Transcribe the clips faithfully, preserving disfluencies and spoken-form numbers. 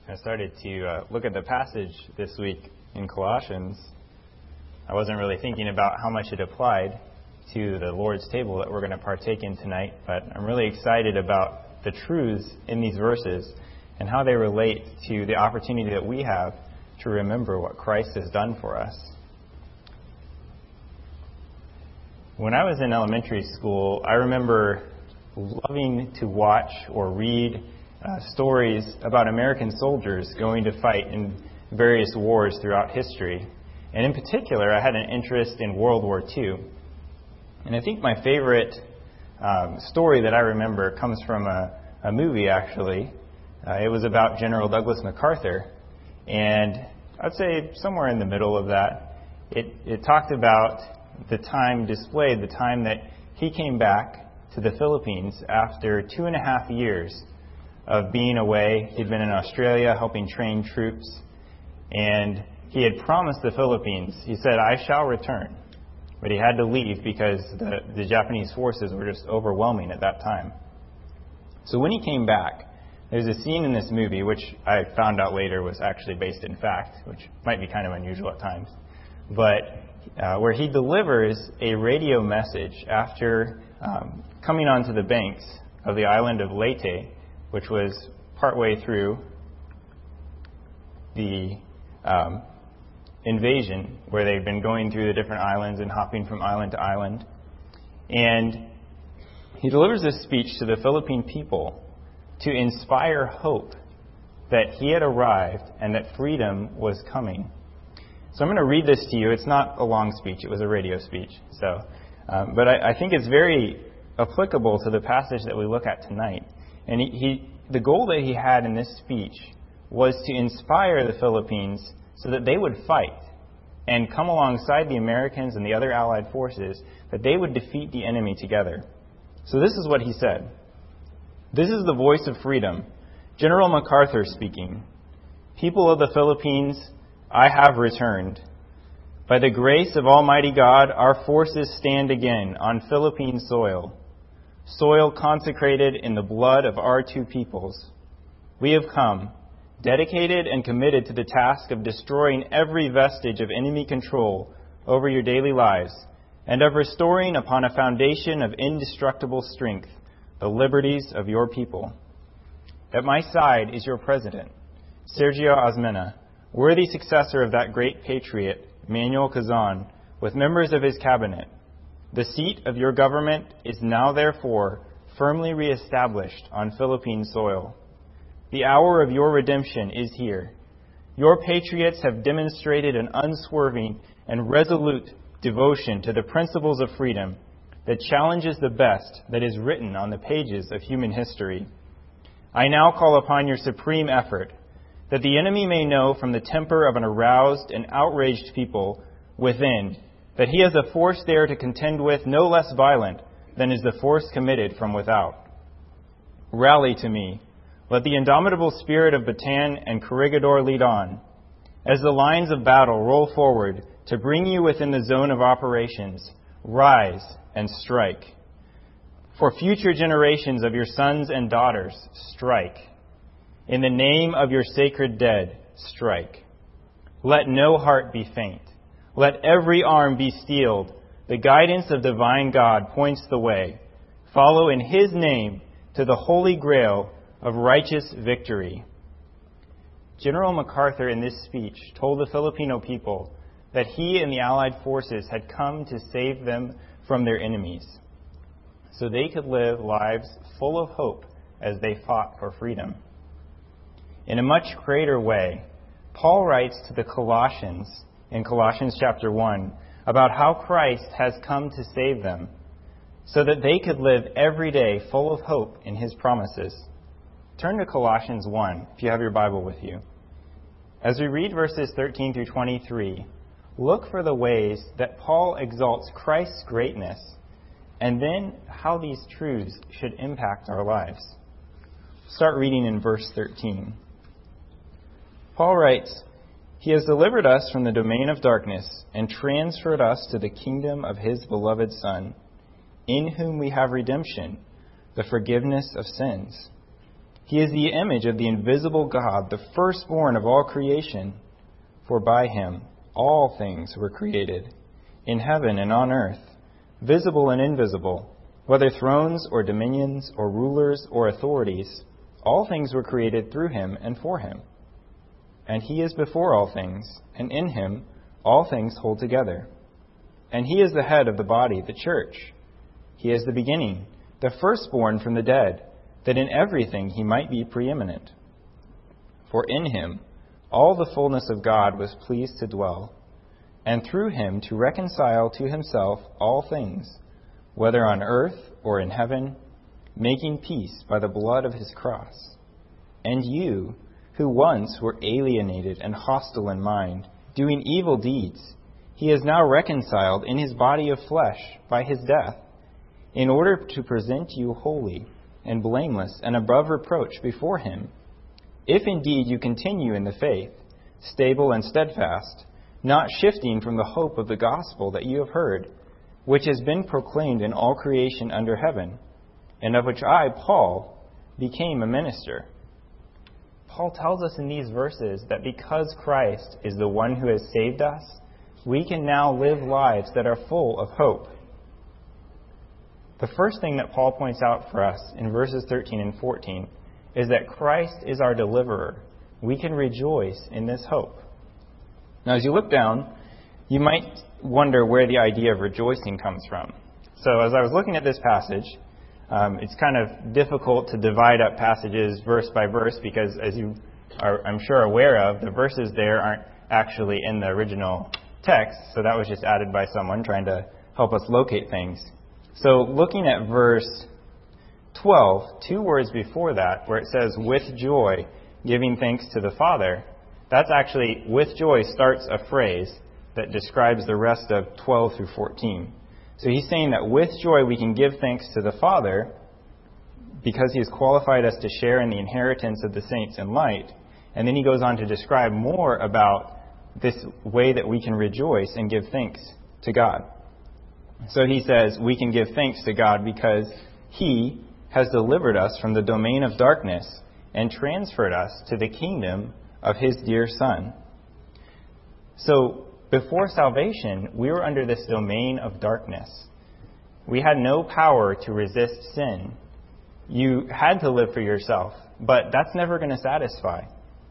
I started to uh, look at the passage this week in Colossians, I wasn't really thinking about how much it applied to the Lord's table that we're going to partake in tonight, but I'm really excited about the truths in these verses and how they relate to the opportunity that we have to remember what Christ has done for us. When I was in elementary school, I remember loving to watch or read uh, stories about American soldiers going to fight in various wars throughout history. And in particular, I had an interest in World War Two. And I think my favorite um, story that I remember comes from a, a movie, actually. Uh, it was about General Douglas MacArthur. And I'd say somewhere in the middle of that, it, it talked about the time displayed, the time that he came back to the Philippines after two and a half years of being away. He'd been in Australia helping train troops. And he had promised the Philippines, he said, "I shall return." But he had to leave because the, the Japanese forces were just overwhelming at that time. So when he came back, there's a scene in this movie, which I found out later was actually based in fact, which might be kind of unusual at times, but uh, where he delivers a radio message after um, coming onto the banks of the island of Leyte, which was partway through the um, invasion, where they'd been going through the different islands and hopping from island to island. And he delivers this speech to the Philippine people to inspire hope that he had arrived and that freedom was coming. So I'm going to read this to you. It's not a long speech. It was a radio speech. So, um, but I, I think it's very applicable to the passage that we look at tonight. And he, he, the goal that he had in this speech was to inspire the Philippines so that they would fight and come alongside the Americans and the other Allied forces, that they would defeat the enemy together. So this is what he said. "This is the voice of freedom. General MacArthur speaking. People of the Philippines, I have returned. By the grace of Almighty God, our forces stand again on Philippine soil, soil consecrated in the blood of our two peoples. We have come, dedicated and committed to the task of destroying every vestige of enemy control over your daily lives, and of restoring upon a foundation of indestructible strength the liberties of your people. At my side is your president, Sergio Osmena, worthy successor of that great patriot, Manuel Quezon, with members of his cabinet. The seat of your government is now therefore firmly reestablished on Philippine soil. The hour of your redemption is here. Your patriots have demonstrated an unswerving and resolute devotion to the principles of freedom that challenges the best that is written on the pages of human history. I now call upon your supreme effort, that the enemy may know from the temper of an aroused and outraged people within that he has a force there to contend with no less violent than is the force committed from without. Rally to me. Let the indomitable spirit of Bataan and Corregidor lead on, as the lines of battle roll forward to bring you within the zone of operations. Rise and strike. For future generations of your sons and daughters, strike. In the name of your sacred dead, strike. Let no heart be faint. Let every arm be steeled. The guidance of divine God points the way. Follow in His name to the holy grail of righteous victory." General MacArthur in this speech told the Filipino people that he and the Allied forces had come to save them from their enemies, so they could live lives full of hope as they fought for freedom. In a much greater way, Paul writes to the Colossians in Colossians chapter one about how Christ has come to save them so that they could live every day full of hope in His promises. Turn to Colossians one, if you have your Bible with you. As we read verses thirteen through twenty-three, look for the ways that Paul exalts Christ's greatness and then how these truths should impact our lives. Start reading in verse thirteen. Paul writes, "He has delivered us from the domain of darkness and transferred us to the kingdom of His beloved Son, in whom we have redemption, the forgiveness of sins. He is the image of the invisible God, the firstborn of all creation. For by him all things were created, in heaven and on earth, visible and invisible, whether thrones or dominions or rulers or authorities. All things were created through him and for him. And he is before all things, and in him all things hold together. And he is the head of the body, the church. He is the beginning, the firstborn from the dead, that in everything he might be preeminent. For in him all the fullness of God was pleased to dwell, and through him to reconcile to himself all things, whether on earth or in heaven, making peace by the blood of his cross. And you, who once were alienated and hostile in mind, doing evil deeds, he is now reconciled in his body of flesh by his death, in order to present you holy and blameless and above reproach before him, if indeed you continue in the faith, stable and steadfast, not shifting from the hope of the gospel that you have heard, which has been proclaimed in all creation under heaven, and of which I, Paul, became a minister. Paul tells us in these verses that because Christ is the one who has saved us, we can now live lives that are full of hope. The first thing that Paul points out for us in verses thirteen and fourteen is that Christ is our deliverer. We can rejoice in this hope. Now, as you look down, you might wonder where the idea of rejoicing comes from. So as I was looking at this passage, um, it's kind of difficult to divide up passages verse by verse because, as you are, I'm sure, aware of, the verses there aren't actually in the original text, so that was just added by someone trying to help us locate things. So looking at verse twelve, two words before that, where it says, with joy, giving thanks to the Father, that's actually, with joy starts a phrase that describes the rest of twelve through fourteen. So he's saying that with joy we can give thanks to the Father because he has qualified us to share in the inheritance of the saints in light. And then he goes on to describe more about this way that we can rejoice and give thanks to God. So he says we can give thanks to God because he has delivered us from the domain of darkness and transferred us to the kingdom of his dear Son. So before salvation, we were under this domain of darkness. We had no power to resist sin. You had to live for yourself, but that's never going to satisfy.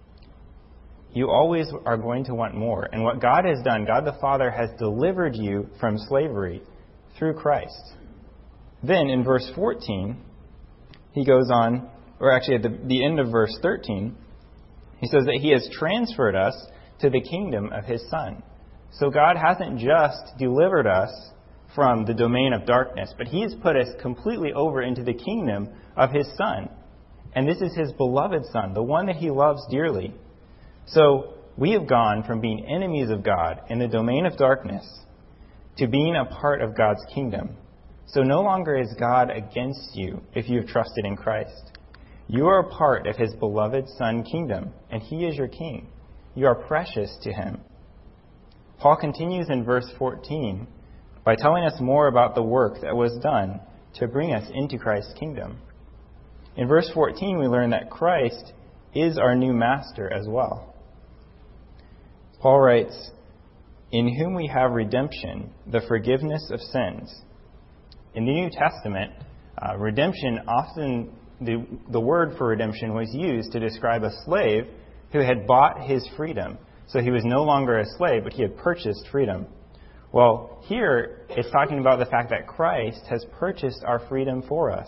You always are going to want more. And what God has done, God the Father has delivered you from slavery through Christ. Then in verse fourteen, he goes on, or actually at the, the end of verse thirteen, he says that he has transferred us to the kingdom of his Son. So God hasn't just delivered us from the domain of darkness, but he has put us completely over into the kingdom of his Son. And this is his beloved Son, the one that he loves dearly. So we have gone from being enemies of God in the domain of darkness to being a part of God's kingdom. So no longer is God against you if you have trusted in Christ. You are a part of his beloved Son kingdom, and he is your king. You are precious to him. Paul continues in verse fourteen by telling us more about the work that was done to bring us into Christ's kingdom. In verse fourteen, we learn that Christ is our new master as well. Paul writes, in whom we have redemption, the forgiveness of sins. In the New Testament, uh, redemption often, the, the word for redemption was used to describe a slave who had bought his freedom. So he was no longer a slave, but he had purchased freedom. Well, here it's talking about the fact that Christ has purchased our freedom for us.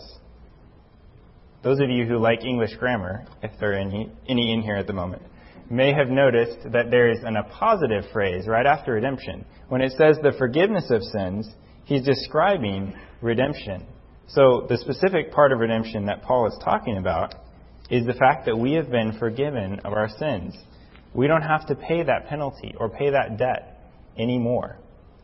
Those of you who like English grammar, if there are any, any in here at the moment, may have noticed that there is an appositive phrase right after redemption. When it says the forgiveness of sins, he's describing redemption. So the specific part of redemption that Paul is talking about is the fact that we have been forgiven of our sins. We don't have to pay that penalty or pay that debt anymore.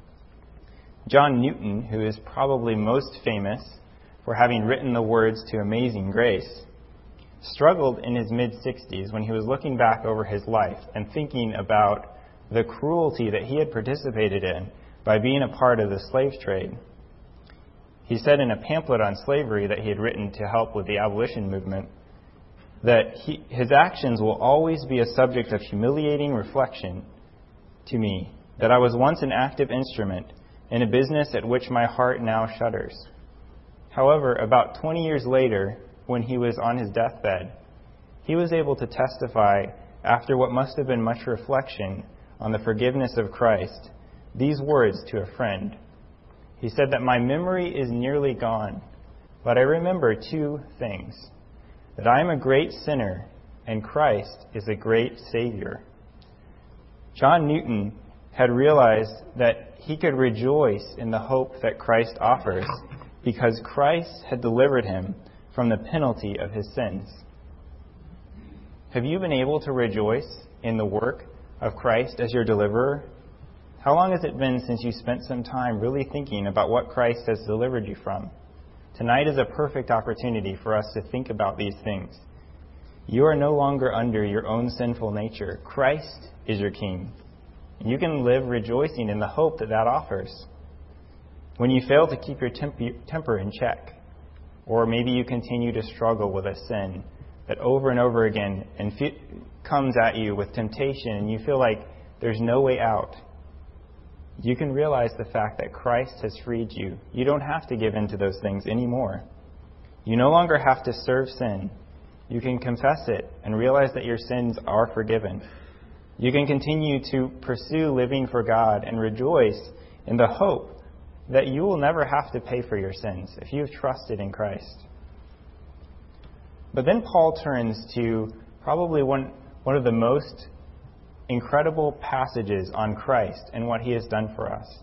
John Newton, who is probably most famous for having written the words to Amazing Grace, struggled in his mid-sixties when he was looking back over his life and thinking about the cruelty that he had participated in by being a part of the slave trade. He said in a pamphlet on slavery that he had written to help with the abolition movement, that he, his actions will always be a subject of humiliating reflection to me, that I was once an active instrument in a business at which my heart now shudders. However, about twenty years later, when he was on his deathbed, he was able to testify, after what must have been much reflection on the forgiveness of Christ, these words to a friend. He said that my memory is nearly gone, but I remember two things, that I am a great sinner and Christ is a great Savior. John Newton had realized that he could rejoice in the hope that Christ offers because Christ had delivered him from the penalty of his sins. Have you been able to rejoice in the work of Christ as your deliverer? How long has it been since you spent some time really thinking about what Christ has delivered you from? Tonight is a perfect opportunity for us to think about these things. You are no longer under your own sinful nature. Christ is your King. And you can live rejoicing in the hope that that offers. When you fail to keep your temp- temper in check, or maybe you continue to struggle with a sin that over and over again and fe- comes at you with temptation and you feel like there's no way out, you can realize the fact that Christ has freed you. You don't have to give in to those things anymore. You no longer have to serve sin. You can confess it and realize that your sins are forgiven. You can continue to pursue living for God and rejoice in the hope that you will never have to pay for your sins if you've trusted in Christ. But then Paul turns to probably one, one of the most incredible passages on Christ and what he has done for us.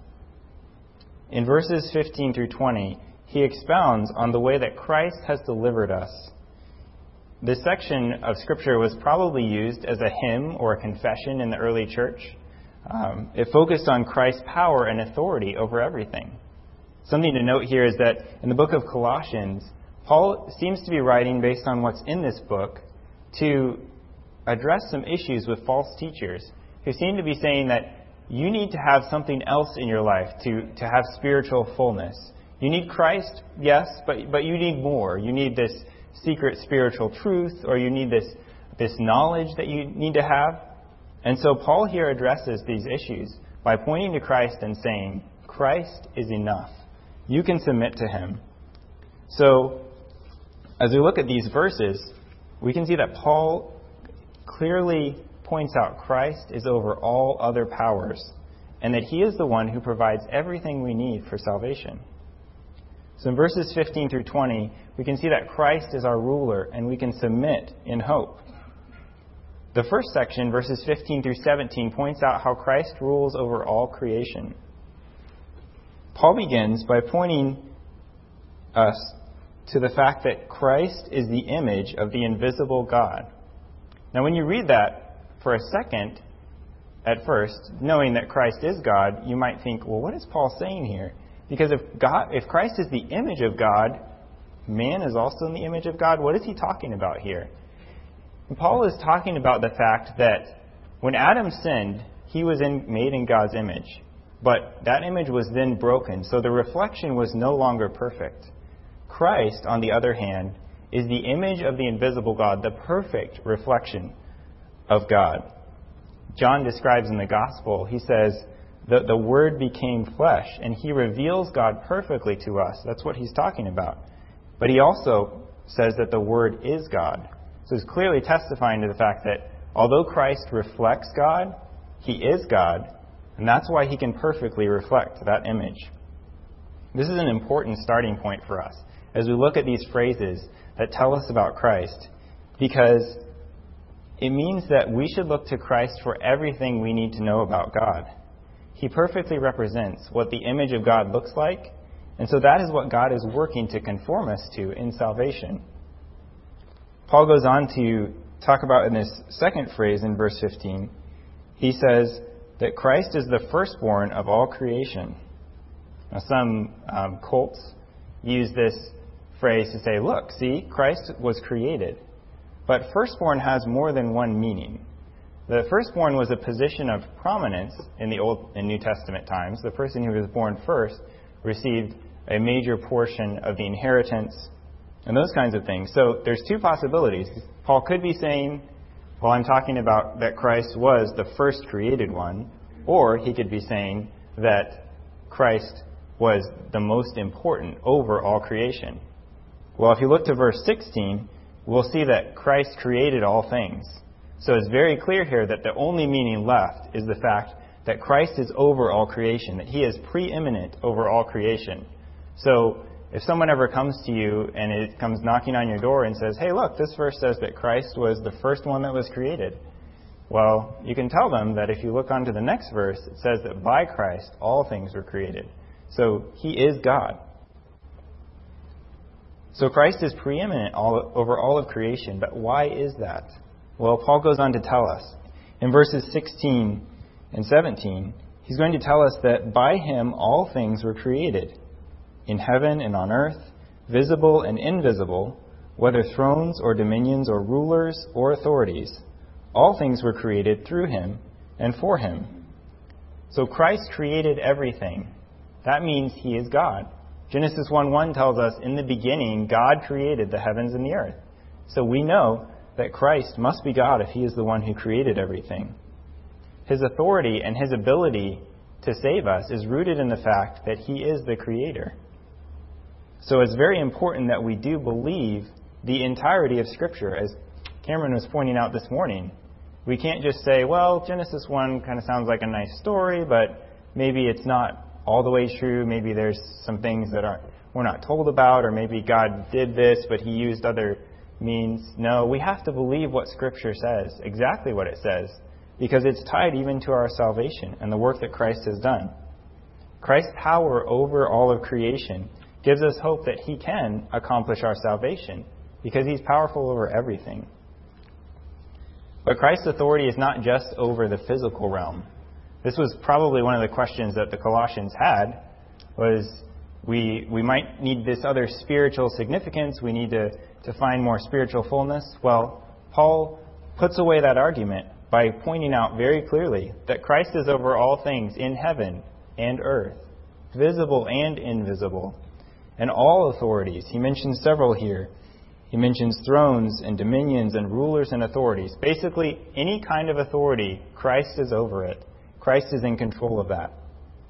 In verses fifteen through twenty, he expounds on the way that Christ has delivered us. This section of Scripture was probably used as a hymn or a confession in the early church. Um, it focused on Christ's power and authority over everything. Something to note here is that in the book of Colossians, Paul seems to be writing based on what's in this book to address some issues with false teachers who seem to be saying that you need to have something else in your life to, to have spiritual fullness. You need Christ, yes, but, but you need more. You need this secret spiritual truth, or you need this, this knowledge that you need to have. And so Paul here addresses these issues by pointing to Christ and saying, Christ is enough. You can submit to him. So, as we look at these verses, we can see that Paul clearly points out Christ is over all other powers, and that he is the one who provides everything we need for salvation. So in verses fifteen through twenty, we can see that Christ is our ruler, and we can submit in hope. The first section, verses fifteen through seventeen, points out how Christ rules over all creation. Paul begins by pointing us to the fact that Christ is the image of the invisible God. Now, when you read that for a second, at first, knowing that Christ is God, you might think, well, what is Paul saying here? Because if God, if Christ is the image of God, man is also in the image of God. What is he talking about here? And Paul is talking about the fact that when Adam sinned, he was in, made in God's image. But that image was then broken, so the reflection was no longer perfect. Christ, on the other hand, is the image of the invisible God, the perfect reflection of God. John describes in the Gospel, he says, the, the Word became flesh, and he reveals God perfectly to us. That's what he's talking about. But he also says that the Word is God. So he's clearly testifying to the fact that although Christ reflects God, he is God, and that's why he can perfectly reflect that image. This is an important starting point for us as we look at these phrases that tell us about Christ, because it means that we should look to Christ for everything we need to know about God. He perfectly represents what the image of God looks like, and so that is what God is working to conform us to in salvation. Paul goes on to talk about in this second phrase in verse fifteen, he says that Christ is the firstborn of all creation. Now, some um, cults use this phrase to say, look, see, Christ was created. But firstborn has more than one meaning. The firstborn was a position of prominence in the Old and New Testament times. The person who was born first received a major portion of the inheritance and those kinds of things. So there's two possibilities. Paul could be saying, well, I'm talking about that Christ was the first created one, or he could be saying that Christ was the most important over all creation. Well, if you look to verse sixteen, we'll see that Christ created all things. So it's very clear here that the only meaning left is the fact that Christ is over all creation, that he is preeminent over all creation. So if someone ever comes to you and it comes knocking on your door and says, hey, look, this verse says that Christ was the first one that was created. Well, you can tell them that if you look on to the next verse, it says that by Christ all things were created. So he is God. So Christ is preeminent all, over all of creation. But why is that? Well, Paul goes on to tell us. In verses sixteen and seventeen, he's going to tell us that by him all things were created, in heaven and on earth, visible and invisible, whether thrones or dominions or rulers or authorities. All things were created through him and for him. So Christ created everything. That means he is God. Genesis one one tells us, in the beginning, God created the heavens and the earth. So we know that Christ must be God if he is the one who created everything. His authority and his ability to save us is rooted in the fact that he is the creator. So it's very important that we do believe the entirety of Scripture, as Cameron was pointing out this morning. We can't just say, well, Genesis one kind of sounds like a nice story, but maybe it's not all the way true. Maybe there's some things that aren't, we're not told about, or maybe God did this, but he used other means. No, we have to believe what Scripture says, exactly what it says, because it's tied even to our salvation and the work that Christ has done. Christ's power over all of creation gives us hope that he can accomplish our salvation, because he's powerful over everything. But Christ's authority is not just over the physical realm. This was probably one of the questions that the Colossians had, was we we might need this other spiritual significance. We need to, to find more spiritual fullness. Well, Paul puts away that argument by pointing out very clearly that Christ is over all things in heaven and earth, visible and invisible, and all authorities. He mentions several here. He mentions thrones and dominions and rulers and authorities. Basically, any kind of authority, Christ is over it. Christ is in control of that.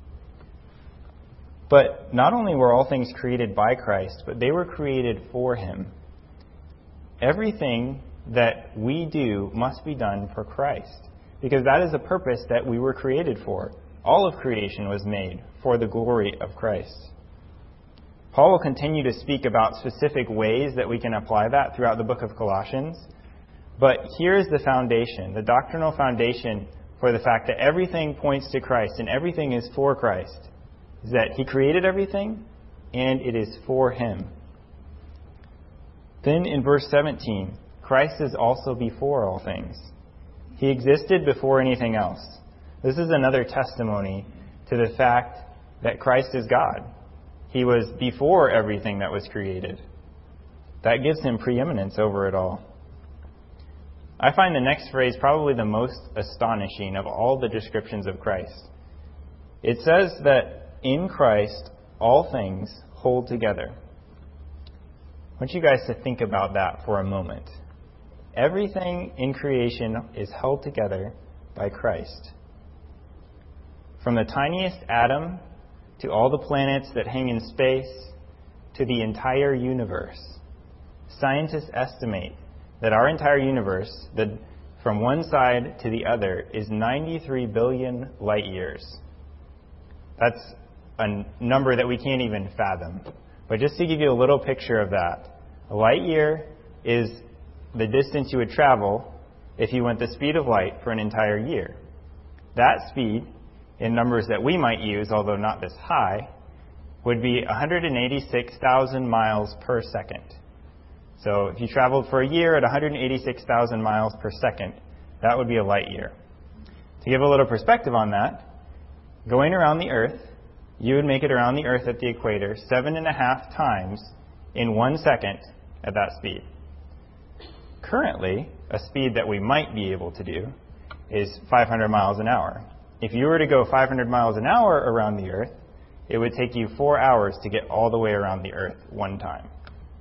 But not only were all things created by Christ, but they were created for him. Everything that we do must be done for Christ, because that is the purpose that we were created for. All of creation was made for the glory of Christ. Paul will continue to speak about specific ways that we can apply that throughout the book of Colossians. But here's the foundation, the doctrinal foundation for the fact that everything points to Christ and everything is for Christ, is that he created everything and it is for him. Then in verse seventeen, Christ is also before all things. He existed before anything else. This is another testimony to the fact that Christ is God. He was before everything that was created. That gives him preeminence over it all. I find the next phrase probably the most astonishing of all the descriptions of Christ. It says that in Christ all things hold together. I want you guys to think about that for a moment. Everything in creation is held together by Christ. From the tiniest atom to all the planets that hang in space to the entire universe. Scientists estimate that our entire universe, that from one side to the other, is ninety-three billion light years. That's a number that we can't even fathom. But just to give you a little picture of that, a light year is the distance you would travel if you went the speed of light for an entire year. That speed, in numbers that we might use, although not this high, would be one hundred eighty-six thousand miles per second. So if you traveled for a year at one hundred eighty-six thousand miles per second, that would be a light year. To give a little perspective on that, going around the Earth, you would make it around the Earth at the equator seven and a half times in one second at that speed. Currently, a speed that we might be able to do is five hundred miles an hour. If you were to go five hundred miles an hour around the Earth, it would take you four hours to get all the way around the Earth one time.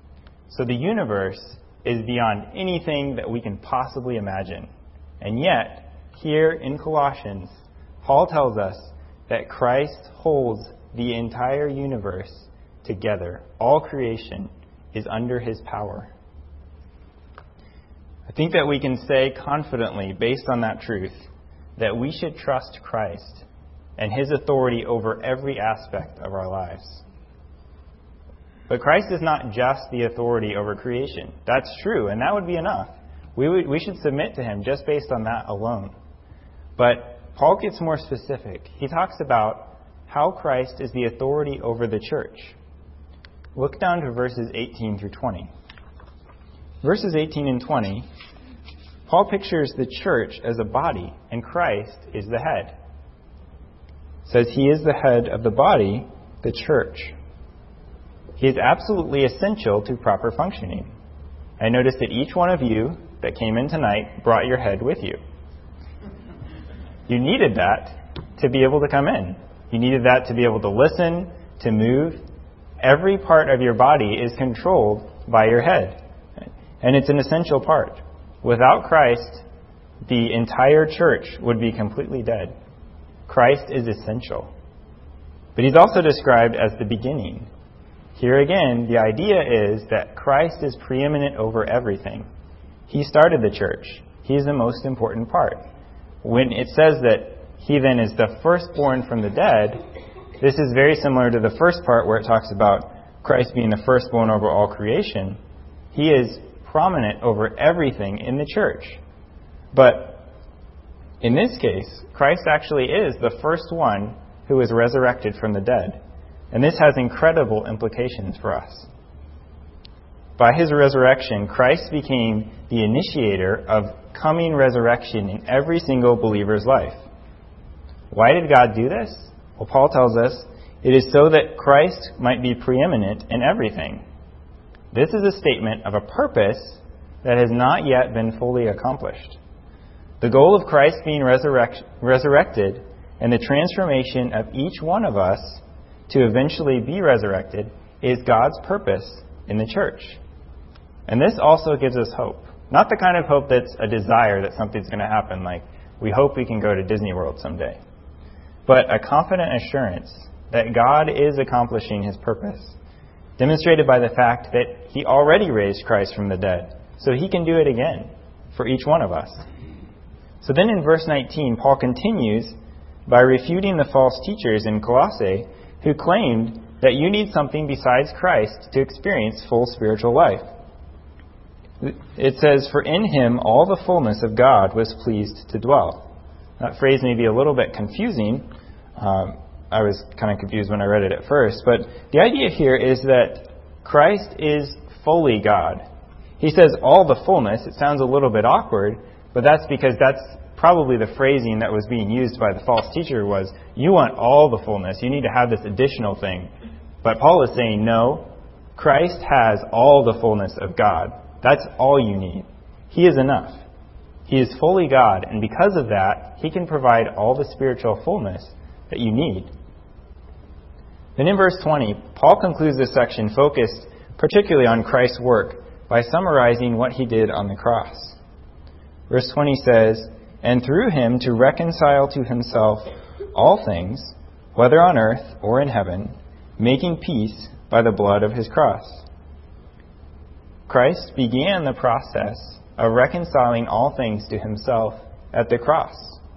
So the universe is beyond anything that we can possibly imagine. And yet, here in Colossians, Paul tells us that Christ holds the entire universe together. All creation is under his power. I think that we can say confidently, based on that truth, that we should trust Christ and his authority over every aspect of our lives. But Christ is not just the authority over creation. That's true, and that would be enough. We would, we should submit to him just based on that alone. But Paul gets more specific. He talks about how Christ is the authority over the church. Look down to verses eighteen through twenty. Verses eighteen and twenty, Paul pictures the church as a body, and Christ is the head. It says he is the head of the body, the church. He is absolutely essential to proper functioning. I noticed that each one of you that came in tonight brought your head with you. You needed that to be able to come in. You needed that to be able to listen, to move. Every part of your body is controlled by your head. And it's an essential part. Without Christ, the entire church would be completely dead. Christ is essential. But he's also described as the beginning. Here again, the idea is that Christ is preeminent over everything. He started the church. He is the most important part. When it says that he then is the firstborn from the dead, this is very similar to the first part where it talks about Christ being the firstborn over all creation. He is prominent over everything in the church. But in this case, Christ actually is the first one who was resurrected from the dead. And this has incredible implications for us. By his resurrection, Christ became the initiator of coming resurrection in every single believer's life. Why did God do this? Well, Paul tells us it is so that Christ might be preeminent in everything. This is a statement of a purpose that has not yet been fully accomplished. The goal of Christ being resurrect, resurrected and the transformation of each one of us to eventually be resurrected is God's purpose in the church. And this also gives us hope. Not the kind of hope that's a desire that something's going to happen, like we hope we can go to Disney World someday. But a confident assurance that God is accomplishing his purpose, demonstrated by the fact that he already raised Christ from the dead, so he can do it again for each one of us. So then in verse nineteen, Paul continues by refuting the false teachers in Colossae who claimed that you need something besides Christ to experience full spiritual life. It says, "For in him all the fullness of God was pleased to dwell." That phrase may be a little bit confusing. Um, I was kind of confused when I read it at first. But the idea here is that Christ is fully God. He says all the fullness. It sounds a little bit awkward, but that's because that's probably the phrasing that was being used by the false teacher was, you want all the fullness. You need to have this additional thing. But Paul is saying, no, Christ has all the fullness of God. That's all you need. He is enough. He is fully God, and because of that, he can provide all the spiritual fullness that you need. Then in verse twenty, Paul concludes this section focused particularly on Christ's work by summarizing what he did on the cross. Verse twenty says, "And through him to reconcile to himself all things, whether on earth or in heaven, making peace by the blood of his cross." Christ began the process of reconciling all things to himself at the cross.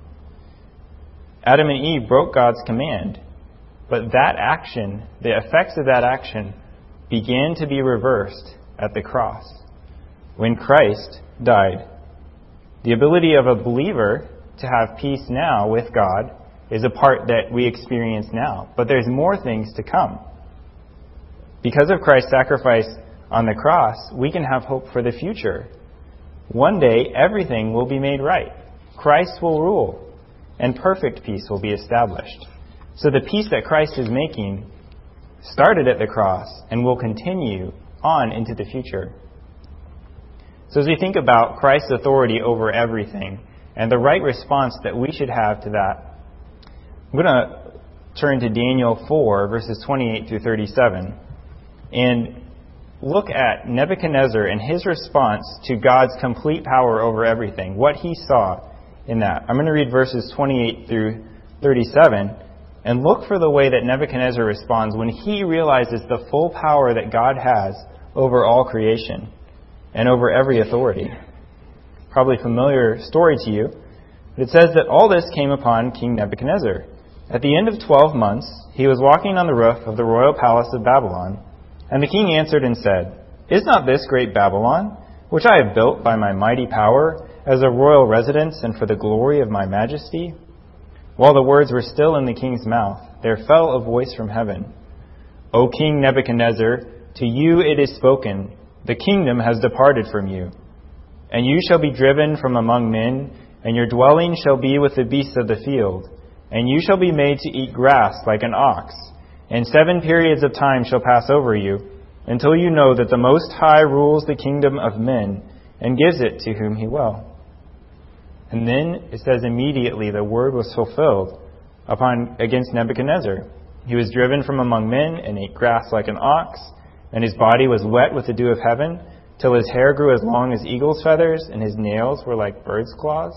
Adam and Eve broke God's command, but that action, the effects of that action, began to be reversed at the cross when Christ died. The ability of a believer to have peace now with God is a part that we experience now, but there's more things to come. Because of Christ's sacrifice on the cross, we can have hope for the future. One day, everything will be made right. Christ will rule, and perfect peace will be established. So the peace that Christ is making started at the cross and will continue on into the future. So as we think about Christ's authority over everything and the right response that we should have to that, I'm going to turn to Daniel four, verses twenty-eight through thirty-seven. And look at Nebuchadnezzar and his response to God's complete power over everything, what he saw in that. I'm going to read verses twenty-eight through thirty-seven, and look for the way that Nebuchadnezzar responds when he realizes the full power that God has over all creation and over every authority. Probably a familiar story to you, but it says that all this came upon King Nebuchadnezzar. At the end of twelve months, he was walking on the roof of the royal palace of Babylon, and the king answered and said, "Is not this great Babylon, which I have built by my mighty power, as a royal residence and for the glory of my majesty?" While the words were still in the king's mouth, there fell a voice from heaven. "O King Nebuchadnezzar, to you it is spoken, the kingdom has departed from you. And you shall be driven from among men, and your dwelling shall be with the beasts of the field. And you shall be made to eat grass like an ox. And seven periods of time shall pass over you, until you know that the Most High rules the kingdom of men, and gives it to whom he will." And then it says immediately the word was fulfilled upon against Nebuchadnezzar. He was driven from among men and ate grass like an ox, and his body was wet with the dew of heaven, till his hair grew as long as eagle's feathers, and his nails were like bird's claws.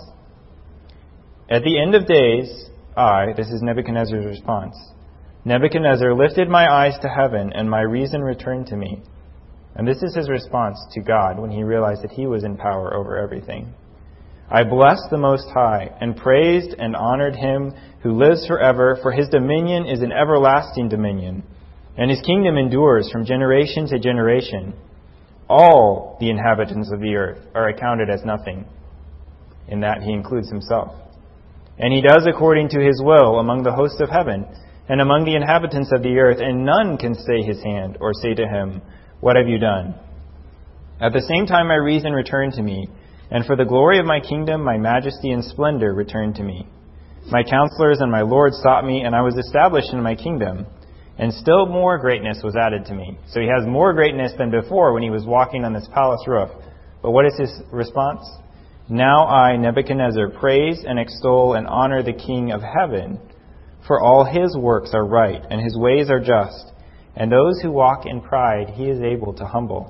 At the end of days, I, this is Nebuchadnezzar's response, Nebuchadnezzar lifted my eyes to heaven, and my reason returned to me. And this is his response to God when he realized that he was in power over everything. "I blessed the Most High, and praised and honored him who lives forever, for his dominion is an everlasting dominion, and his kingdom endures from generation to generation. All the inhabitants of the earth are accounted as nothing." In that he includes himself. "And he does according to his will among the hosts of heaven, and among the inhabitants of the earth, and none can stay his hand or say to him, 'What have you done?' At the same time my reason returned to me, and for the glory of my kingdom my majesty and splendor returned to me. My counselors and my lords sought me, and I was established in my kingdom. And still more greatness was added to me." So he has more greatness than before when he was walking on this palace roof. But what is his response? "Now I, Nebuchadnezzar, praise and extol and honor the King of heaven, for all his works are right, and his ways are just, and those who walk in pride he is able to humble."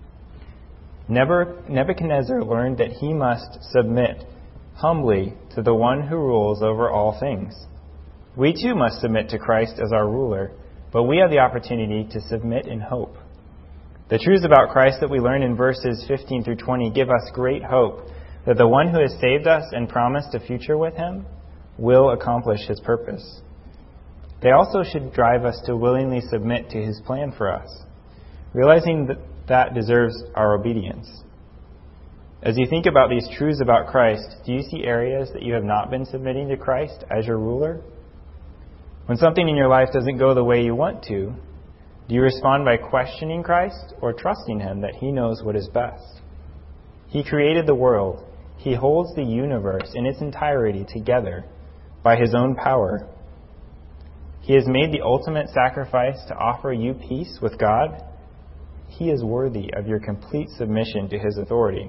Nebuchadnezzar learned that he must submit humbly to the one who rules over all things. We too must submit to Christ as our ruler, but we have the opportunity to submit in hope. The truths about Christ that we learn in verses fifteen through twenty give us great hope that the one who has saved us and promised a future with him will accomplish his purpose. They also should drive us to willingly submit to his plan for us, realizing that that deserves our obedience. As you think about these truths about Christ, do you see areas that you have not been submitting to Christ as your ruler? When something in your life doesn't go the way you want to, do you respond by questioning Christ or trusting him that he knows what is best? He created the world. He holds the universe in its entirety together by his own power. He has made the ultimate sacrifice to offer you peace with God. He is worthy of your complete submission to his authority.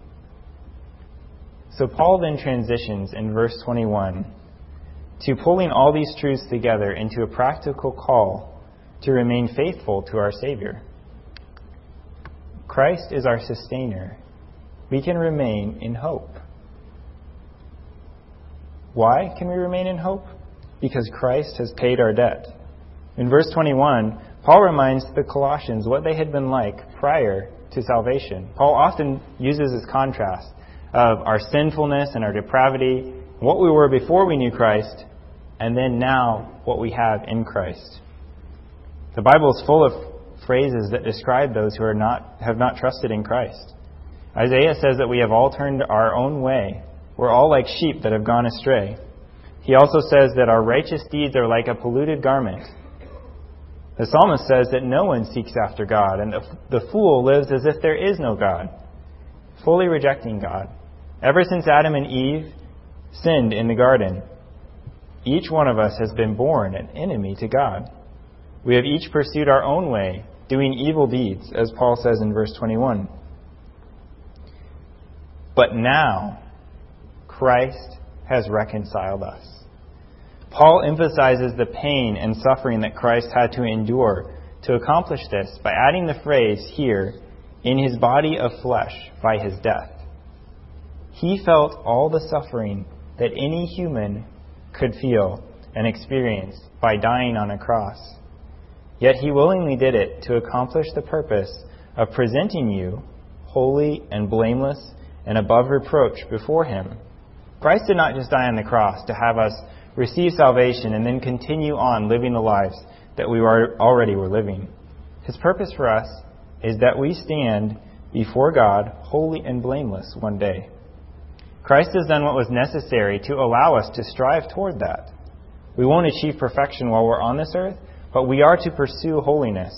So Paul then transitions in verse twenty-one to pulling all these truths together into a practical call to remain faithful to our Savior. Christ is our sustainer. We can remain in hope. Why can we remain in hope? Because Christ has paid our debt. In verse twenty-one, Paul reminds the Colossians what they had been like prior to salvation. Paul often uses this contrast of our sinfulness and our depravity, what we were before we knew Christ, and then now what we have in Christ. The Bible is full of phrases that describe those who are not have not trusted in Christ. Isaiah says that we have all turned our own way. We're all like sheep that have gone astray. He also says that our righteous deeds are like a polluted garment. The psalmist says that no one seeks after God, and the fool lives as if there is no God, fully rejecting God. Ever since Adam and Eve sinned in the garden, each one of us has been born an enemy to God. We have each pursued our own way, doing evil deeds, as Paul says in verse twenty-one. But now, Christ has reconciled us. Paul emphasizes the pain and suffering that Christ had to endure to accomplish this by adding the phrase here, in his body of flesh by his death. He felt all the suffering that any human could feel and experience by dying on a cross. Yet he willingly did it to accomplish the purpose of presenting you holy and blameless and above reproach before him. Christ did not just die on the cross to have us receive salvation and then continue on living the lives that we were already were living. His purpose for us is that we stand before God holy and blameless one day. Christ has done what was necessary to allow us to strive toward that. We won't achieve perfection while we're on this earth, but we are to pursue holiness.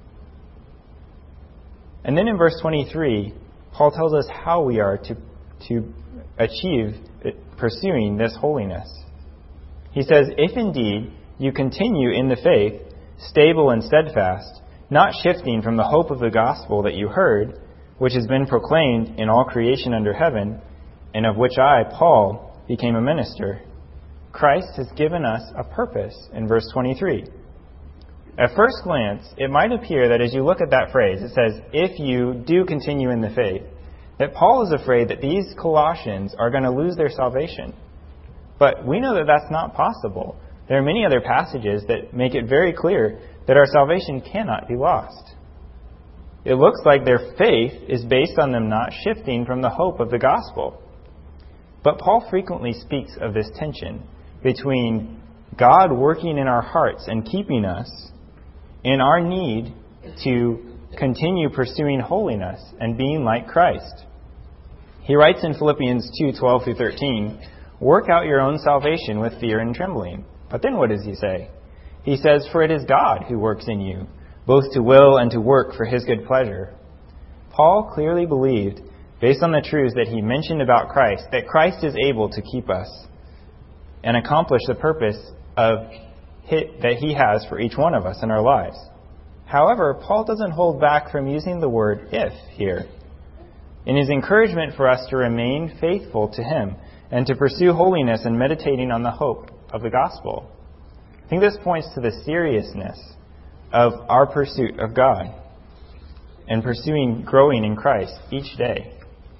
And then in verse twenty-three, Paul tells us how we are to, to achieve pursuing this holiness. He says, if indeed you continue in the faith, stable and steadfast, not shifting from the hope of the gospel that you heard, which has been proclaimed in all creation under heaven, and of which I, Paul, became a minister. Christ has given us a purpose in verse twenty-three. At first glance, it might appear that as you look at that phrase, it says, if you do continue in the faith, that Paul is afraid that these Colossians are going to lose their salvation. But we know that that's not possible. There are many other passages that make it very clear that our salvation cannot be lost. It looks like their faith is based on them not shifting from the hope of the gospel. But Paul frequently speaks of this tension between God working in our hearts and keeping us and our need to continue pursuing holiness and being like Christ. He writes in Philippians two, twelve through thirteen, work out your own salvation with fear and trembling. But then what does he say? He says, for it is God who works in you, both to will and to work for his good pleasure. Paul clearly believed, based on the truths that he mentioned about Christ, that Christ is able to keep us and accomplish the purpose of hit that he has for each one of us in our lives. However, Paul doesn't hold back from using the word if here. In his encouragement for us to remain faithful to him and to pursue holiness and meditating on the hope of the gospel. I think this points to the seriousness of our pursuit of God and pursuing growing in Christ each day.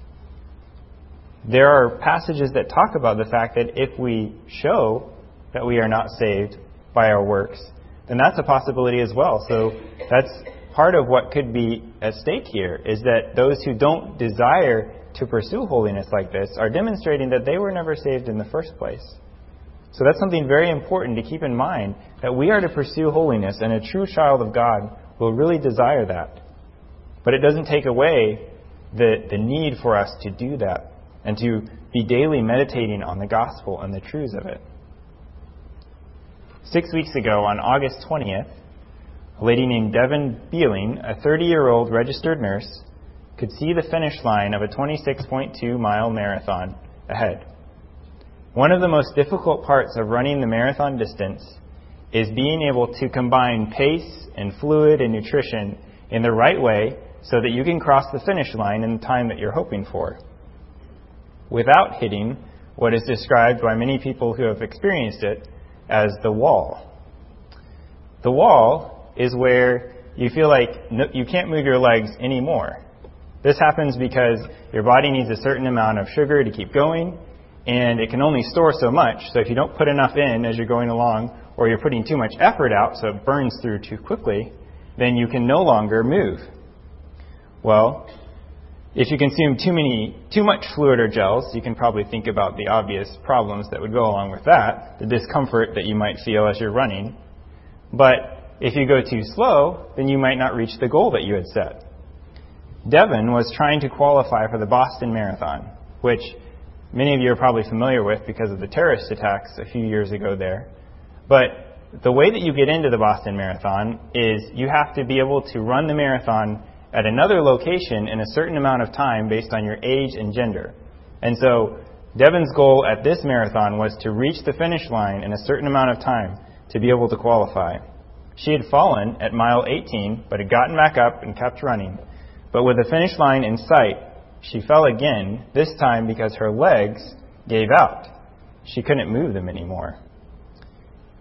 There are passages that talk about the fact that if we show that we are not saved by our works, then that's a possibility as well. So that's part of what could be at stake here, is that those who don't desire to pursue holiness like this are demonstrating that they were never saved in the first place. So that's something very important to keep in mind, that we are to pursue holiness, and a true child of God will really desire that. But it doesn't take away the, the need for us to do that and to be daily meditating on the gospel and the truths of it. Six weeks ago, on August twentieth, a lady named Devin Beeling, a thirty-year-old registered nurse, could see the finish line of a twenty-six point two mile marathon ahead. One of the most difficult parts of running the marathon distance is being able to combine pace and fluid and nutrition in the right way so that you can cross the finish line in the time that you're hoping for, without hitting what is described by many people who have experienced it as the wall. The wall is where you feel like you can't move your legs anymore. This happens because your body needs a certain amount of sugar to keep going, and it can only store so much. So if you don't put enough in as you're going along, or you're putting too much effort out so it burns through too quickly, then you can no longer move. Well, if you consume too many, too much fluid or gels, you can probably think about the obvious problems that would go along with that, the discomfort that you might feel as you're running. But if you go too slow, then you might not reach the goal that you had set. Devin was trying to qualify for the Boston Marathon, which many of you are probably familiar with because of the terrorist attacks a few years ago there. But the way that you get into the Boston Marathon is you have to be able to run the marathon at another location in a certain amount of time based on your age and gender. And so Devin's goal at this marathon was to reach the finish line in a certain amount of time to be able to qualify. She had fallen at mile eighteen, but had gotten back up and kept running. But with the finish line in sight, she fell again, this time because her legs gave out. She couldn't move them anymore.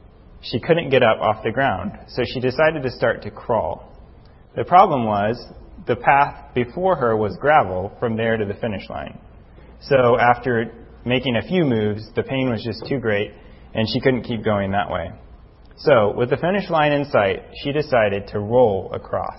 she couldn't get up off the ground, so she decided to start to crawl. The problem was the path before her was gravel from there to the finish line. So after making a few moves, the pain was just too great, and she couldn't keep going that way. So, with the finish line in sight, she decided to roll across.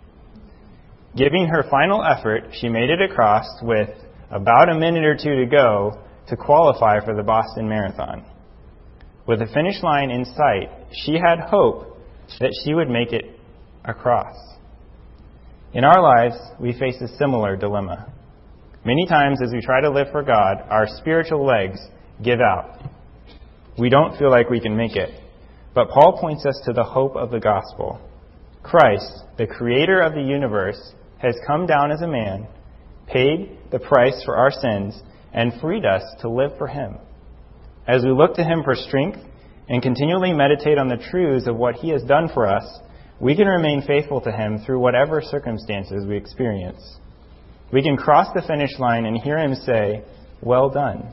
Giving her final effort, she made it across with about a minute or two to go to qualify for the Boston Marathon. With the finish line in sight, she had hope that she would make it across. In our lives, we face a similar dilemma. Many times as we try to live for God, our spiritual legs give out. We don't feel like we can make it. But Paul points us to the hope of the gospel. Christ, the creator of the universe, has come down as a man, paid the price for our sins, and freed us to live for him. As we look to him for strength and continually meditate on the truths of what he has done for us, we can remain faithful to him through whatever circumstances we experience. We can cross the finish line and hear him say, "Well done."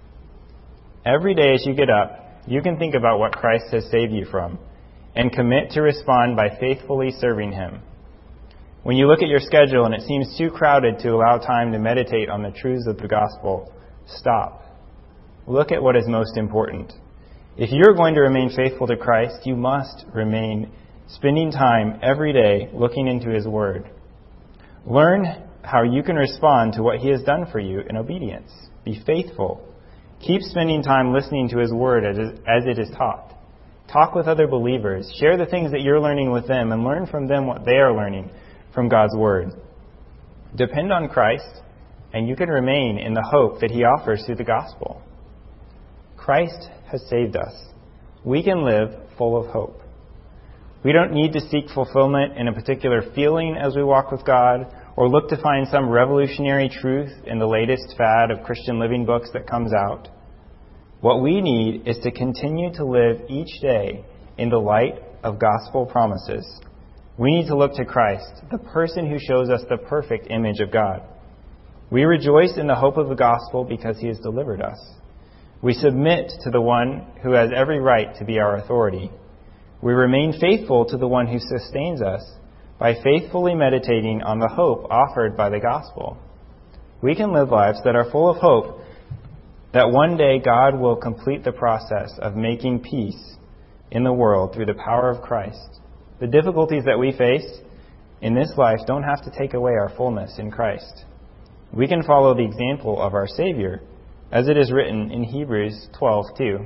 Every day as you get up, you can think about what Christ has saved you from and commit to respond by faithfully serving him. When you look at your schedule and it seems too crowded to allow time to meditate on the truths of the gospel, stop. Look at what is most important. If you're going to remain faithful to Christ, you must remain spending time every day looking into his word. Learn how you can respond to what he has done for you in obedience. Be faithful. Keep spending time listening to his word as it is taught. Talk with other believers. Share the things that you're learning with them and learn from them what they are learning from God's word. Depend on Christ, and you can remain in the hope that he offers through the gospel. Christ has saved us. We can live full of hope. We don't need to seek fulfillment in a particular feeling as we walk with God, or look to find some revolutionary truth in the latest fad of Christian living books that comes out. What we need is to continue to live each day in the light of gospel promises. We need to look to Christ, the person who shows us the perfect image of God. We rejoice in the hope of the gospel because he has delivered us. We submit to the one who has every right to be our authority. We remain faithful to the one who sustains us by faithfully meditating on the hope offered by the gospel. We can live lives that are full of hope that one day God will complete the process of making peace in the world through the power of Christ. The difficulties that we face in this life don't have to take away our fullness in Christ. We can follow the example of our Savior, as it is written in Hebrews twelve two.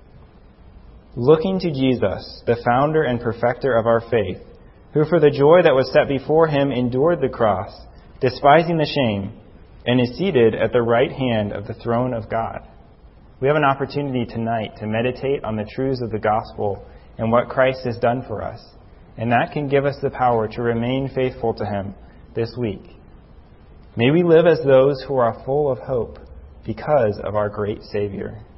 Looking to Jesus, the founder and perfecter of our faith, who for the joy that was set before him endured the cross, despising the shame, and is seated at the right hand of the throne of God. We have an opportunity tonight to meditate on the truths of the gospel and what Christ has done for us, and that can give us the power to remain faithful to him this week. May we live as those who are full of hope because of our great Savior.